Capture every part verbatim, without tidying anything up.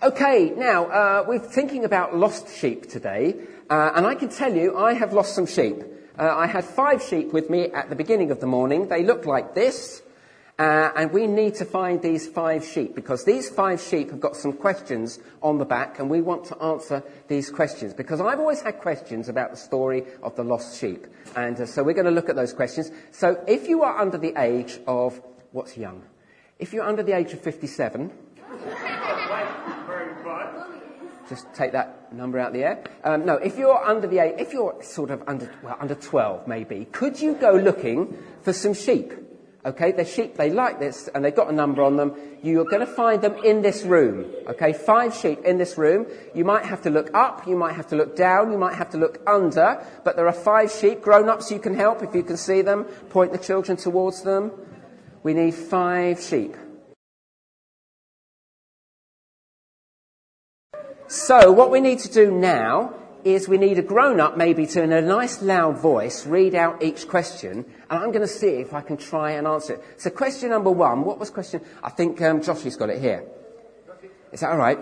Okay, now, uh, we're thinking about lost sheep today, uh, and I can tell you I have lost some sheep. Uh, I had five sheep with me at the beginning of the morning. They look like this, uh, and we need to find these five sheep, because these five sheep have got some questions on the back, and we want to answer these questions, because I've always had questions about the story of the lost sheep, and uh, so we're going to look at those questions. So if you are under the age of, what's young? If you're under the age of fifty-seven... Just take that number out of the air. Um, no, if you're under the age, if you're sort of under, well, under twelve maybe, could you go looking for some sheep? Okay, they're sheep, they like this, and they've got a number on them. You're going to find them in this room. Okay, five sheep in this room. You might have to look up, you might have to look down, you might have to look under, but there are five sheep. Grown-ups, you can help if you can see them. Point the children towards them. We need five sheep. So what we need to do now is we need a grown-up maybe to, in a nice loud voice, read out each question, and I'm going to see if I can try and answer it. So question number one, what was question? I think um, Joshy's got it here. Is that all right?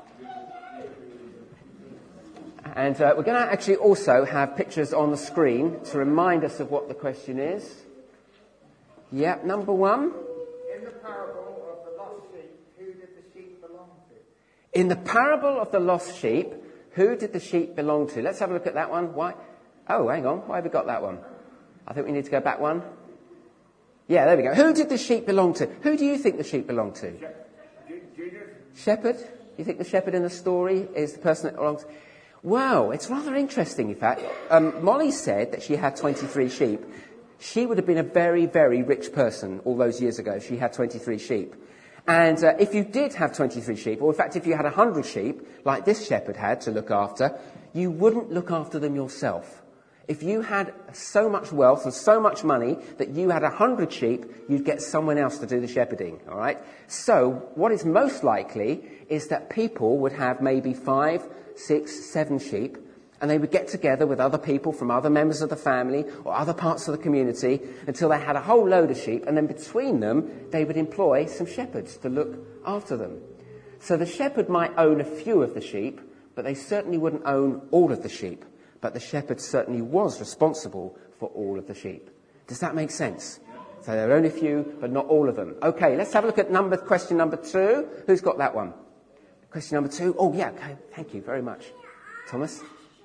And uh, we're going to actually also have pictures on the screen to remind us of what the question is. Yep, number one. In the parable of the lost sheep, who did the sheep belong to? In the parable of the lost sheep, who did the sheep belong to? Let's have a look at that one. Why? Oh, hang on. Why have we got that one? I think we need to go back one. Yeah, there we go. Who did the sheep belong to? Who do you think the sheep belonged to? Judas. Shepherd? You think the shepherd in the story is the person that belongs? Wow, it's rather interesting, in fact. Um, Molly said that she had twenty-three sheep. She would have been a very, very rich person all those years ago if she had twenty-three sheep. And uh, if you did have twenty-three sheep, or in fact if you had one hundred sheep, like this shepherd had to look after, you wouldn't look after them yourself. If you had so much wealth and so much money that you had one hundred sheep, you'd get someone else to do the shepherding, all right? So what is most likely is that people would have maybe five, six, seven sheep, and they would get together with other people from other members of the family or other parts of the community until they had a whole load of sheep, and then between them they would employ some shepherds to look after them. So the shepherd might own a few of the sheep, but they certainly wouldn't own all of the sheep. But the shepherd certainly was responsible for all of the sheep. Does that make sense? So there are only a few, but not all of them. Okay, let's have a look at number question number two. Who's got that one? Question number two. Oh, yeah, okay. Thank you very much. Thomas?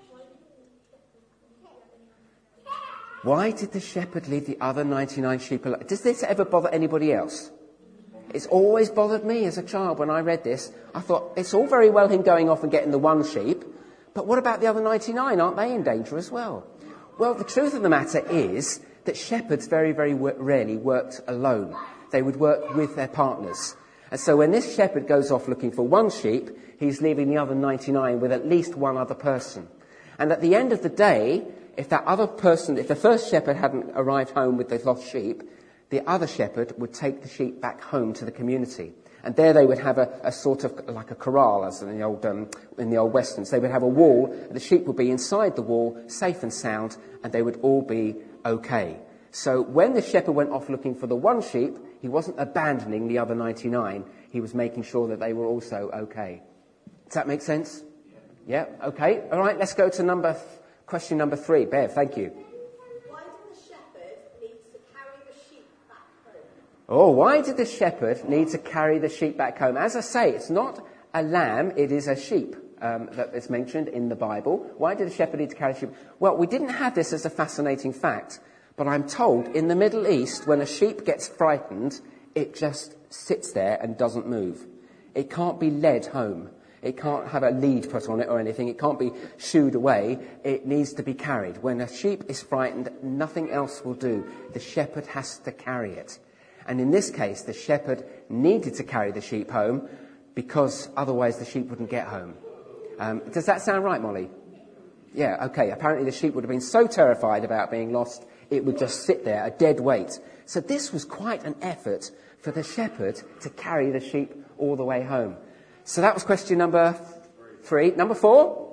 Why did the shepherd leave the other ninety-nine sheep alive? Does this ever bother anybody else? It's always bothered me as a child when I read this. I thought, it's all very well him going off and getting the one sheep, but what about the other ninety-nine? Aren't they in danger as well? Well, the truth of the matter is that shepherds very, very rarely worked alone. They would work with their partners. And so when this shepherd goes off looking for one sheep, he's leaving the other ninety-nine with at least one other person. And at the end of the day, if that other person, if the first shepherd hadn't arrived home with the lost sheep, the other shepherd would take the sheep back home to the community. And there they would have a, a sort of like a corral, as in the old um, in the old westerns. They would have a wall, and the sheep would be inside the wall, safe and sound, and they would all be okay. So when the shepherd went off looking for the one sheep, he wasn't abandoning the other ninety-nine. He was making sure that they were also okay. Does that make sense? Yeah. Yeah? Okay. All right. Let's go to number th- question number three. Bev, thank you. Why did the shepherd need to carry the sheep back home? Oh, why did the shepherd need to carry the sheep back home? As I say, it's not a lamb, it is a sheep um, that is mentioned in the Bible. Why did the shepherd need to carry sheep? Well, we didn't have this as a fascinating fact, but I'm told in the Middle East, when a sheep gets frightened, it just sits there and doesn't move. It can't be led home. It can't have a lead put on it or anything. It can't be shooed away. It needs to be carried. When a sheep is frightened, nothing else will do. The shepherd has to carry it. And in this case, the shepherd needed to carry the sheep home because otherwise the sheep wouldn't get home. Um, does that sound right, Molly? Yeah, okay. Apparently the sheep would have been so terrified about being lost, it would just sit there, a dead weight. So this was quite an effort for the shepherd to carry the sheep all the way home. So that was question number three. Number four?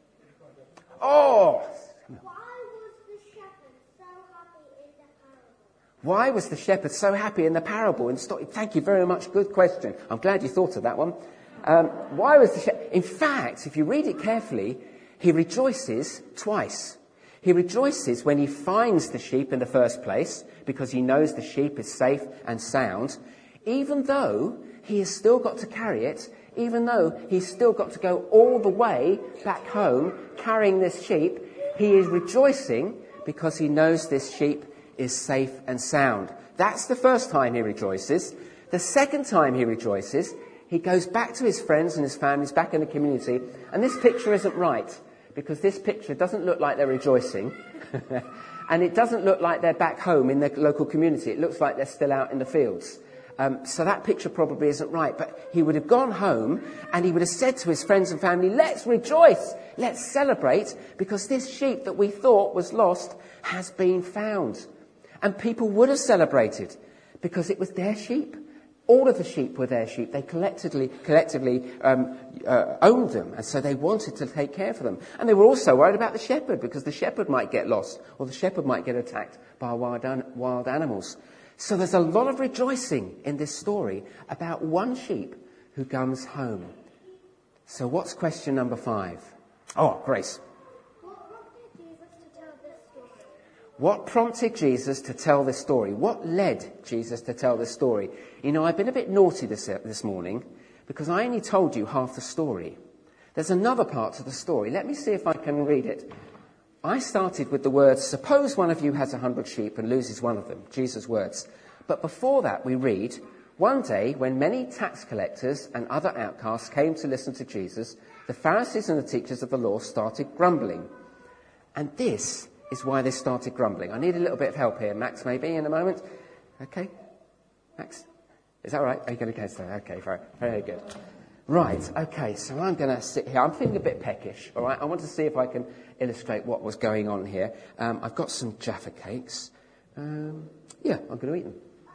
Oh! Why was the shepherd so happy in the parable? Why was the shepherd so happy in the parable? And st- thank you very much. Good question. I'm glad you thought of that one. Um, why was the shepherd? In fact, if you read it carefully, he rejoices twice. He rejoices when he finds the sheep in the first place, because he knows the sheep is safe and sound, even though he has still got to carry it, even though he's still got to go all the way back home carrying this sheep. He is rejoicing because he knows this sheep is safe and sound. That's the first time he rejoices. The second time he rejoices, he goes back to his friends and his families back in the community. And this picture isn't right, because this picture doesn't look like they're rejoicing. And it doesn't look like they're back home in their local community. It looks like they're still out in the fields. Um, so that picture probably isn't right. But he would have gone home and he would have said to his friends and family, let's rejoice, let's celebrate, because this sheep that we thought was lost has been found. And people would have celebrated because it was their sheep. All of the sheep were their sheep. They collectively, collectively um, uh, owned them, and so they wanted to take care of them. And they were also worried about the shepherd, because the shepherd might get lost, or the shepherd might get attacked by wild, an- wild animals. So there's a lot of rejoicing in this story about one sheep who comes home. So what's question number five? Oh, Grace. What prompted Jesus to tell this story? What led Jesus to tell this story? You know, I've been a bit naughty this, this morning because I only told you half the story. There's another part to the story. Let me see if I can read it. I started with the words, suppose one of you has a hundred sheep and loses one of them. Jesus' words. But before that we read, one day when many tax collectors and other outcasts came to listen to Jesus, the Pharisees and the teachers of the law started grumbling. And this is why they started grumbling. I need a little bit of help here. Max, maybe, in a moment. Okay? Max? Is that all right? Are you going to go? Okay, very, very good. Right, okay, so I'm going to sit here. I'm feeling a bit peckish, all right? I want to see if I can illustrate what was going on here. Um, I've got some Jaffa cakes. Um, yeah, I'm going to eat them.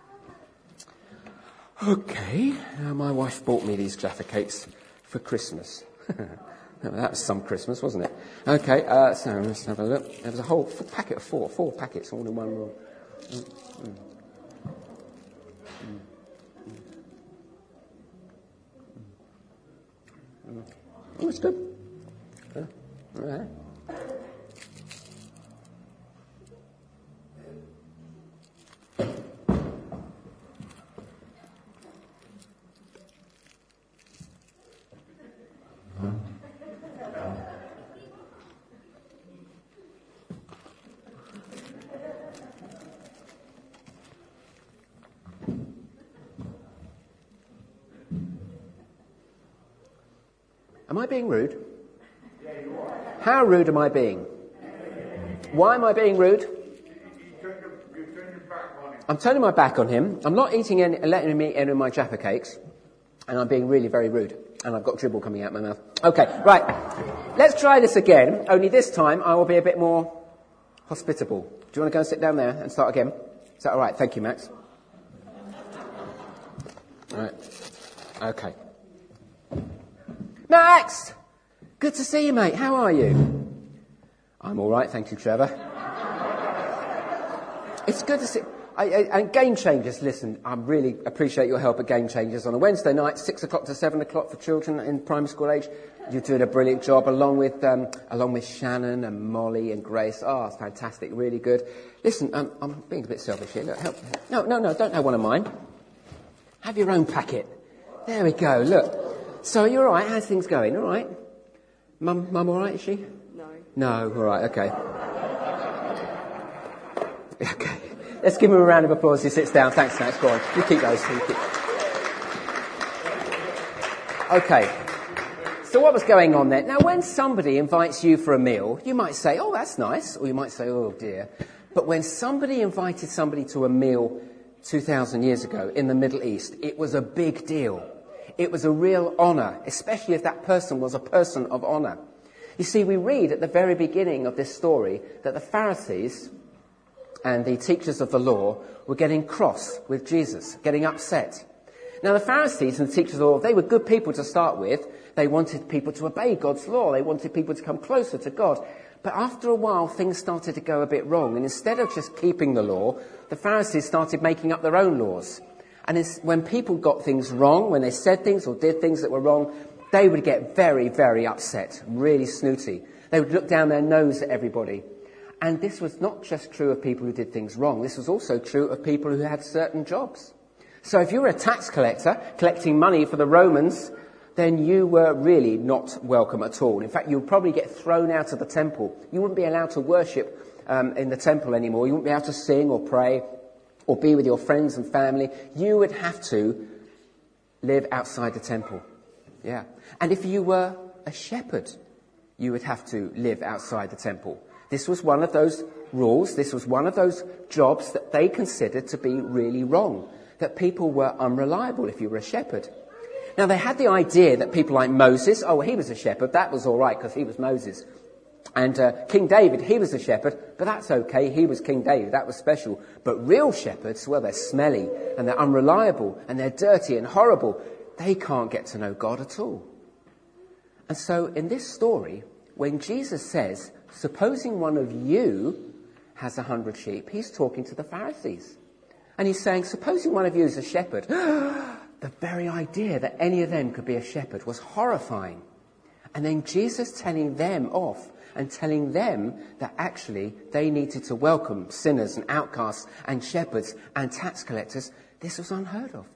Okay, now my wife bought me these Jaffa cakes for Christmas. That was some Christmas, wasn't it? Okay, uh, so let's have a look. There was a whole packet of four, four packets all in one room. Mm, mm, mm, mm. Oh, it's good. Yeah. All right. Am I being rude? Yeah, you are. How rude am I being? Why am I being rude? You turned your, you turned your back on him. I'm turning my back on him. I'm not eating any, letting him eat any of my Jaffa cakes. And I'm being really very rude. And I've got dribble coming out my mouth. Okay, right. Let's try this again. Only this time I will be a bit more hospitable. Do you want to go and sit down there and start again? Is that all right? Thank you, Max. All right. Okay. Max! Good to see you, mate. How are you? I'm all right, thank you, Trevor. It's good to see... I, I, and Game Changers, listen, I really appreciate your help at Game Changers on a Wednesday night, six o'clock to seven o'clock for children in primary school age. You're doing a brilliant job, along with um, along with Shannon and Molly and Grace. Oh, it's fantastic, really good. Listen, um, I'm being a bit selfish here. Look, help. No, no, no, don't have one of mine. Have your own packet. There we go, look. So, are you all right? How's things going? All right? Mum, Mum all right, is she? No. No, all right, okay. Okay. Let's give him a round of applause as he sits down. Thanks, Max. Go on. You keep those. You keep... Okay. So what was going on there? Now, when somebody invites you for a meal, you might say, oh, that's nice. Or you might say, oh, dear. But when somebody invited somebody to a meal two thousand years ago in the Middle East, it was a big deal. It was a real honour, especially if that person was a person of honour. You see, we read at the very beginning of this story that the Pharisees and the teachers of the law were getting cross with Jesus, getting upset. Now, the Pharisees and the teachers of the law, they were good people to start with. They wanted people to obey God's law. They wanted people to come closer to God. But after a while, things started to go a bit wrong. And instead of just keeping the law, the Pharisees started making up their own laws. And it's, when people got things wrong, when they said things or did things that were wrong, they would get very, very upset, really snooty. They would look down their nose at everybody. And this was not just true of people who did things wrong. This was also true of people who had certain jobs. So if you were a tax collector collecting money for the Romans, then you were really not welcome at all. In fact, you would probably get thrown out of the temple. You wouldn't be allowed to worship um, in the temple anymore. You wouldn't be able to sing or pray or be with your friends and family. You would have to live outside the temple. Yeah. And if you were a shepherd, you would have to live outside the temple. This was one of those rules. This was one of those jobs that they considered to be really wrong, that people were unreliable if you were a shepherd. Now, they had the idea that people like Moses, oh, well, he was a shepherd. That was all right because he was Moses. And uh, King David, he was a shepherd, but that's okay. He was King David. That was special. But real shepherds, well, they're smelly and they're unreliable and they're dirty and horrible. They can't get to know God at all. And so in this story, when Jesus says, supposing one of you has a hundred sheep, he's talking to the Pharisees. And he's saying, supposing one of you is a shepherd. The very idea that any of them could be a shepherd was horrifying. And then Jesus telling them off and telling them that actually they needed to welcome sinners and outcasts and shepherds and tax collectors. This was unheard of.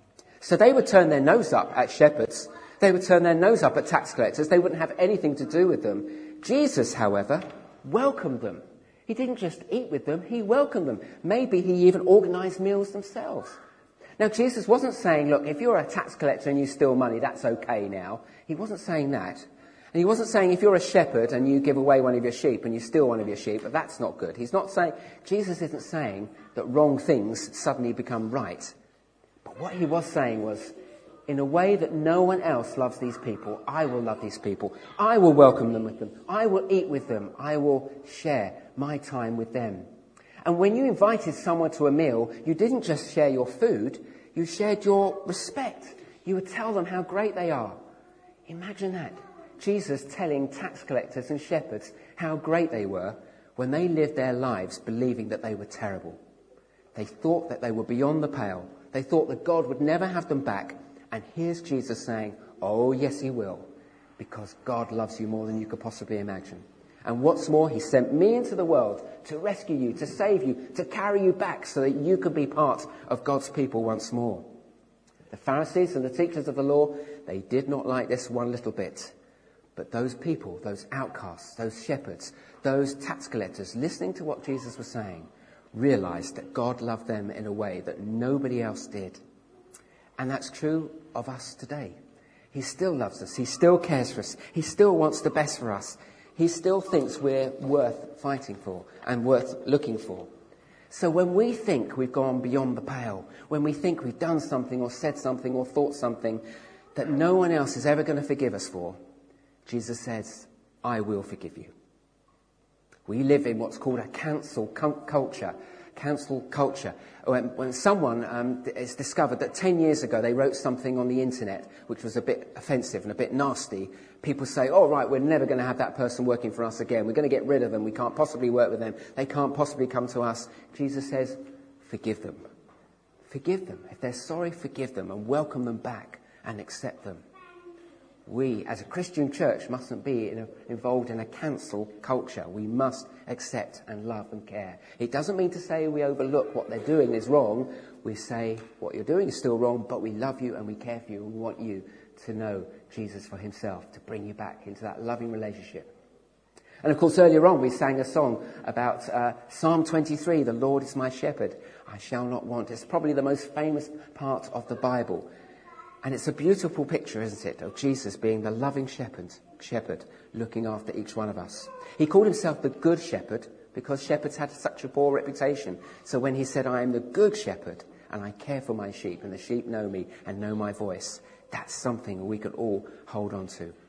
So they would turn their nose up at shepherds. They would turn their nose up at tax collectors. They wouldn't have anything to do with them. Jesus, however, welcomed them. He didn't just eat with them, he welcomed them. Maybe he even organised meals themselves. Now, Jesus wasn't saying, look, if you're a tax collector and you steal money, that's okay now. He wasn't saying that. And he wasn't saying if you're a shepherd and you give away one of your sheep and you steal one of your sheep, that's not good. He's not saying, Jesus isn't saying that wrong things suddenly become right. But what he was saying was, in a way that no one else loves these people, I will love these people. I will welcome them with them. I will eat with them. I will share my time with them. And when you invited someone to a meal, you didn't just share your food, you shared your respect. You would tell them how great they are. Imagine that. Jesus telling tax collectors and shepherds how great they were when they lived their lives believing that they were terrible. They thought that they were beyond the pale. They thought that God would never have them back. And here's Jesus saying, oh, yes, he will, because God loves you more than you could possibly imagine. And what's more, he sent me into the world to rescue you, to save you, to carry you back so that you could be part of God's people once more. The Pharisees and the teachers of the law, they did not like this one little bit. But those people, those outcasts, those shepherds, those tax collectors, listening to what Jesus was saying, realized that God loved them in a way that nobody else did. And that's true of us today. He still loves us. He still cares for us. He still wants the best for us. He still thinks we're worth fighting for and worth looking for. So when we think we've gone beyond the pale, when we think we've done something or said something or thought something that no one else is ever going to forgive us for, Jesus says, I will forgive you. We live in what's called a cancel culture. Cancel culture. When, when someone um, is discovered that ten years ago they wrote something on the internet which was a bit offensive and a bit nasty, people say, oh, right, we're never going to have that person working for us again. We're going to get rid of them. We can't possibly work with them. They can't possibly come to us. Jesus says, forgive them. Forgive them. If they're sorry, forgive them and welcome them back and accept them. We, as a Christian church, mustn't be in a, involved in a cancel culture. We must accept and love and care. It doesn't mean to say we overlook what they're doing is wrong. We say what you're doing is still wrong, but we love you and we care for you and we want you to know Jesus for himself, to bring you back into that loving relationship. And of course, earlier on, we sang a song about uh, Psalm twenty-three, the Lord is my shepherd, I shall not want. It's probably the most famous part of the Bible. And it's a beautiful picture, isn't it, of Jesus being the loving shepherd, shepherd looking after each one of us. He called himself the good shepherd because shepherds had such a poor reputation. So when he said, I am the good shepherd and I care for my sheep and the sheep know me and know my voice, that's something we could all hold on to.